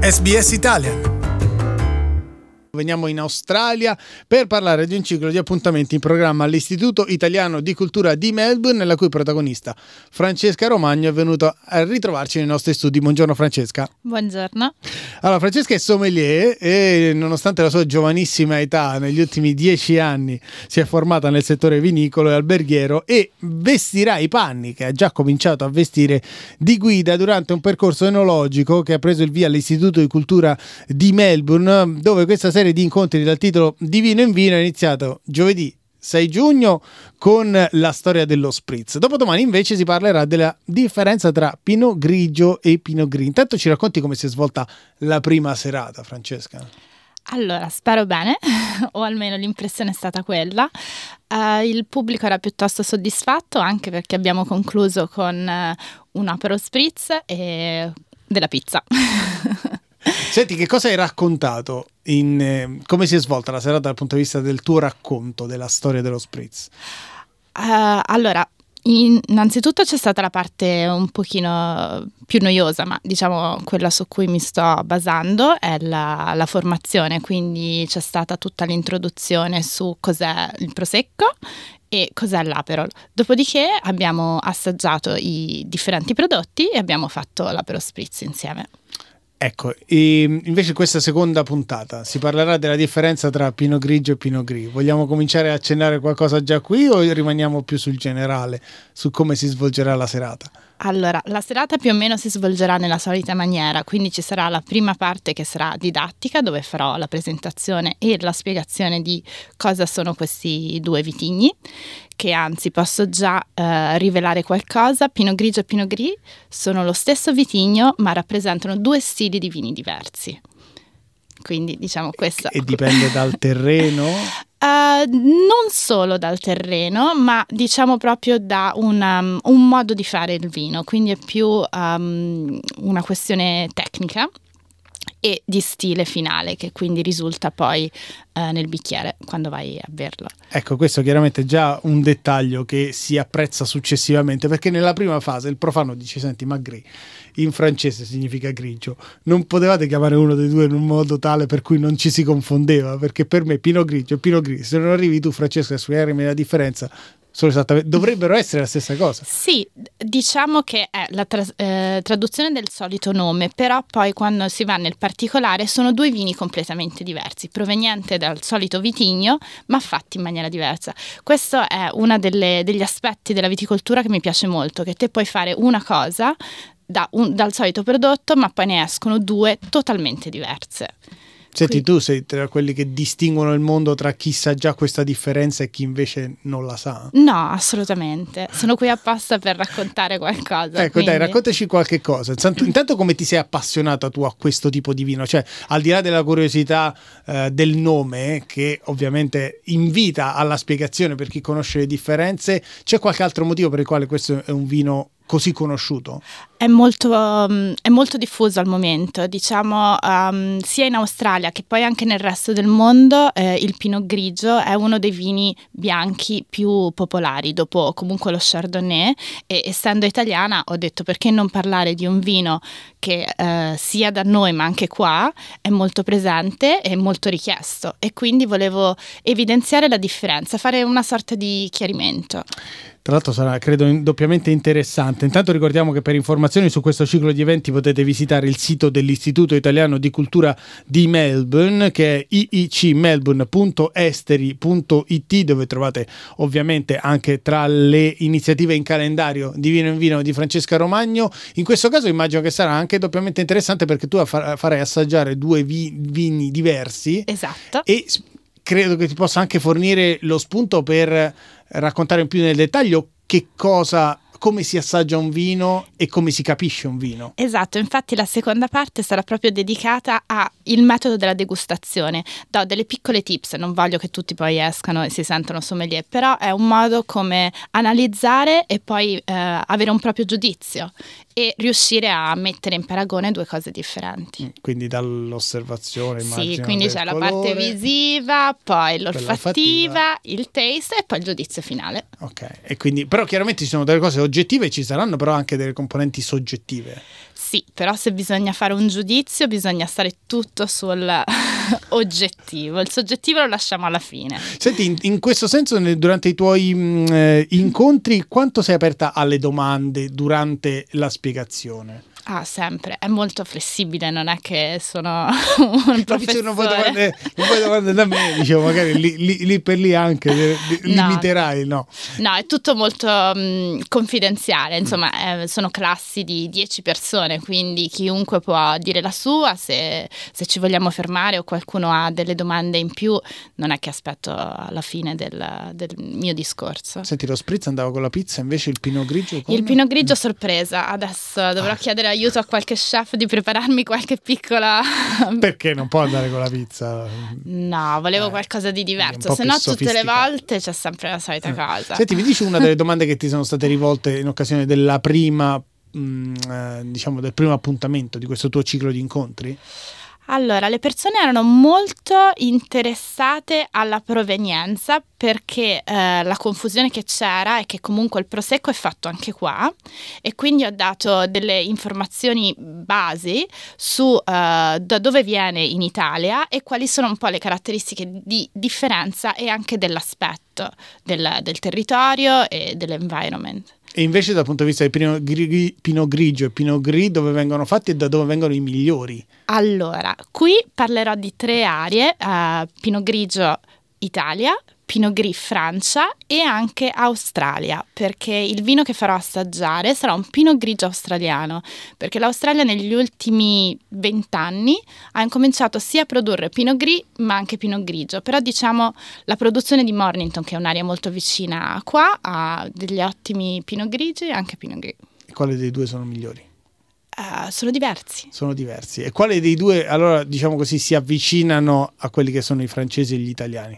SBS Italian. Veniamo in Australia per parlare di un ciclo di appuntamenti in programma all'Istituto Italiano di Cultura di Melbourne, la cui protagonista Francesca Romagno è venuta a ritrovarci nei nostri studi. Buongiorno Francesca. Buongiorno. Allora, Francesca è sommelier e nonostante la sua giovanissima età, negli ultimi 10 anni si è formata nel settore vinicolo e alberghiero e vestirà i panni che ha già cominciato a vestire di guida durante un percorso enologico che ha preso il via all'Istituto di Cultura di Melbourne, dove questa serie di incontri dal titolo Di Vino in Vino è iniziato giovedì 6 giugno con la storia dello spritz. Dopodomani invece si parlerà della differenza tra Pinot Grigio e Pinot Gris. Intanto ci racconti come si è svolta la prima serata, Francesca? Allora, spero bene, o almeno l'impressione è stata quella. Il pubblico era piuttosto soddisfatto, anche perché abbiamo concluso con un Aperol Spritz e della pizza. Senti, che cosa hai raccontato? Come si è svolta la serata dal punto di vista del tuo racconto della storia dello spritz? Allora, innanzitutto c'è stata la parte un pochino più noiosa, ma diciamo quella su cui mi sto basando è la formazione, quindi c'è stata tutta l'introduzione su cos'è il prosecco e cos'è l'Aperol. Dopodiché abbiamo assaggiato i differenti prodotti e abbiamo fatto l'Aperol Spritz insieme. Ecco, e invece questa seconda puntata si parlerà della differenza tra Pinot Grigio e Pinot Gris. Vogliamo cominciare a accennare qualcosa già qui o rimaniamo più sul generale, su come si svolgerà la serata? Allora, la serata più o meno si svolgerà nella solita maniera, quindi ci sarà la prima parte che sarà didattica, dove farò la presentazione e la spiegazione di cosa sono questi due vitigni, che anzi posso già rivelare qualcosa. Pinot Grigio e Pinot Gris sono lo stesso vitigno, ma rappresentano due stili di vini diversi. Quindi diciamo questo. E dipende dal terreno? Non solo dal terreno, ma diciamo proprio da un modo di fare il vino, quindi è più una questione tecnica e di stile finale che quindi risulta poi nel bicchiere quando vai a berlo. Ecco, questo chiaramente è già un dettaglio che si apprezza successivamente, perché nella prima fase il profano dice: senti, ma Gris in francese significa grigio, non potevate chiamare uno dei due in un modo tale per cui non ci si confondeva? Perché per me Pinot Grigio e Pinot Gris, se non arrivi tu Francesca a spiegarmi la differenza, sono esattamente, dovrebbero essere la stessa cosa. Sì, diciamo che è la traduzione del solito nome, però poi quando si va nel particolare sono due vini completamente diversi, provenienti dal solito vitigno ma fatti in maniera diversa. Questo è uno degli aspetti della viticoltura che mi piace molto, che te puoi fare una cosa dal solito prodotto ma poi ne escono due totalmente diverse. Senti, tu sei tra quelli che distinguono il mondo tra chi sa già questa differenza e chi invece non la sa? No, assolutamente. Sono qui apposta per raccontare qualcosa. Ecco, quindi... dai, raccontaci qualche cosa. Intanto come ti sei appassionata tu a questo tipo di vino? Cioè, al di là della curiosità del nome, che ovviamente invita alla spiegazione per chi conosce le differenze, c'è qualche altro motivo per il quale questo è un vino così conosciuto? È molto diffuso al momento, diciamo, sia in Australia che poi anche nel resto del mondo. Il Pinot Grigio è uno dei vini bianchi più popolari, dopo comunque lo Chardonnay, e essendo italiana ho detto perché non parlare di un vino che sia da noi ma anche qua è molto presente e molto richiesto, e quindi volevo evidenziare la differenza, fare una sorta di chiarimento. Tra l'altro sarà, credo, doppiamente interessante. Intanto ricordiamo che per informazioni su questo ciclo di eventi potete visitare il sito dell'Istituto Italiano di Cultura di Melbourne, che è iicmelbourne.esteri.it, dove trovate ovviamente anche tra le iniziative in calendario di Vino in Vino di Francesca Romagno. In questo caso immagino che sarà anche doppiamente interessante perché tu farai assaggiare due vini diversi. Esatto. E credo che ti possa anche fornire lo spunto per raccontare più nel dettaglio come si assaggia un vino e come si capisce un vino. Esatto, infatti la seconda parte sarà proprio dedicata al metodo della degustazione. Do delle piccole tips, non voglio che tutti poi escano e si sentono sommelier, però è un modo come analizzare e poi avere un proprio giudizio e riuscire a mettere in paragone due cose differenti. Quindi dall'osservazione, immagino. Sì, quindi c'è la parte visiva, poi l'olfattiva, il taste e poi il giudizio finale. Ok, e quindi però chiaramente ci sono delle cose oggettive e ci saranno però anche delle componenti soggettive. Sì, però se bisogna fare un giudizio bisogna stare tutto sul oggettivo, il soggettivo lo lasciamo alla fine. Senti, in questo senso durante i tuoi incontri quanto sei aperta alle domande durante la spiegazione? Ah, sempre, è molto flessibile, non è che sono un professore. Non vuoi domande da me, dicevo, magari lì per lì anche limiterai, no? No, è tutto molto confidenziale, insomma, sono classi di 10 persone, quindi chiunque può dire la sua, se ci vogliamo fermare o qualcuno ha delle domande in più, non è che aspetto alla fine del mio discorso. Senti, lo spritz andava con la pizza, invece il Pinot Grigio con... Il Pinot Grigio sorpresa, adesso dovrò chiedere aiuto a qualche chef di prepararmi qualche piccola... Perché non può andare con la pizza? No, volevo qualcosa di diverso, se no tutte le volte c'è sempre la solita cosa. Senti, mi dici una delle domande che ti sono state rivolte in occasione della prima, diciamo, del primo appuntamento di questo tuo ciclo di incontri? Allora, le persone erano molto interessate alla provenienza perché la confusione che c'era è che comunque il prosecco è fatto anche qua e quindi ho dato delle informazioni basi su da dove viene in Italia e quali sono un po' le caratteristiche di differenza e anche dell'aspetto del territorio e dell'environment. E invece dal punto di vista del Pinot Grigio e Pinot Gris, dove vengono fatti e da dove vengono i migliori? Allora, qui parlerò di 3 aree, Pinot Grigio Italia, Pinot Gris Francia e anche Australia, perché il vino che farò assaggiare sarà un Pinot Grigio australiano, perché l'Australia negli ultimi 20 anni ha incominciato sia a produrre Pinot Gris ma anche Pinot Grigio, però diciamo la produzione di Mornington, che è un'area molto vicina qua, ha degli ottimi Pinot Grigi e anche Pinot Gris. E quale dei due sono migliori? Sono diversi. Sono diversi. E quale dei due, allora, diciamo così, si avvicinano a quelli che sono i francesi e gli italiani?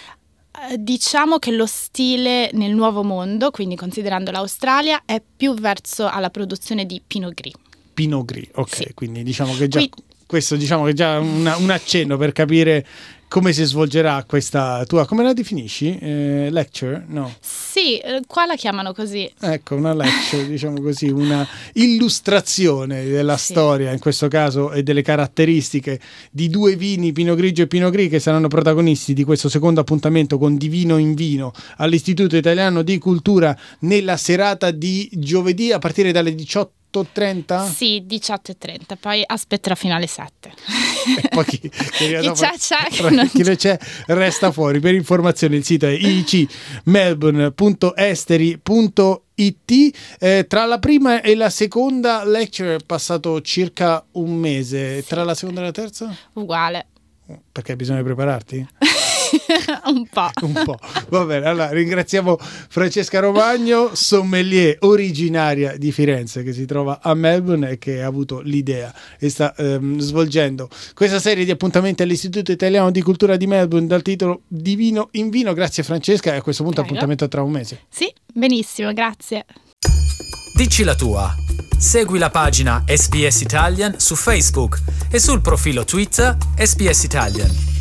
Diciamo che lo stile nel Nuovo Mondo, quindi considerando l'Australia, è più verso alla produzione di Pinot Gris. Pinot Gris, ok, sì. Quindi diciamo che già questo diciamo che è già un accenno per capire come si svolgerà questa tua, come la definisci? Lecture? No. Sì, qua la chiamano così. Ecco, una lecture, diciamo così, una illustrazione della storia, in questo caso, e delle caratteristiche di 2 vini, Pinot Grigio e Pinot Gris, che saranno protagonisti di questo secondo appuntamento con Di Vino in Vino all'Istituto Italiano di Cultura nella serata di giovedì a partire dalle 18:30? Sì, 18:30, poi aspetterò fino alle 7. E poi chi c'è, resta fuori. Per informazioni il sito è iicmelbourne.esteri.it. Tra la prima e la seconda lecture è passato circa un mese. Sì. Tra la seconda e la terza? Uguale. Perché bisogna prepararti? Un po'. Va bene, allora ringraziamo Francesca Romagno, sommelier originaria di Firenze, che si trova a Melbourne e che ha avuto l'idea e sta svolgendo questa serie di appuntamenti all'Istituto Italiano di Cultura di Melbourne dal titolo Di Vino in Vino. Grazie Francesca, e a questo punto appuntamento tra un mese. Sì, benissimo, grazie. Dici la tua. Segui la pagina SBS Italian su Facebook e sul profilo Twitter SBS Italian.